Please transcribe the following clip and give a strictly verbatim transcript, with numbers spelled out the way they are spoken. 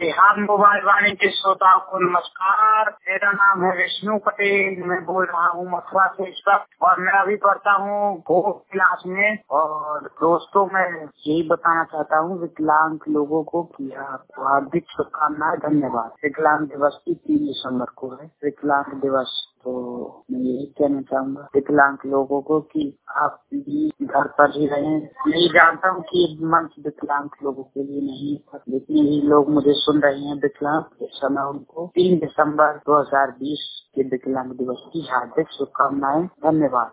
Bihar mobile वाणी के श्रोताओं को नमस्कार। मेरा नाम है विष्णु पटेल, मैं बोल रहा हूँ मथुरा से इस वक्त, और मैं अभी पढ़ता हूँ फोर्थ क्लास में। और दोस्तों, मैं यही बताना चाहता हूँ विकलांग लोगों को कि आपको हार्दिक शुभकामनाएं, धन्यवाद। विकलांग दिवस की तीन दिसंबर को है विकलांग दिवस, तो मैं यही कहना चाहूँगा विकलांग लोगों को कि आप भी घर पर ही रहें। नहीं जानता हूँ कि मंच विकलांग लोगों के लिए नहीं, जितने भी लोग मुझे सुन रहे हैं विकलांग, इस समय उनको तीन दिसंबर दो हजार बीस के विकलांग दिवस की हार्दिक शुभकामनाएं, धन्यवाद।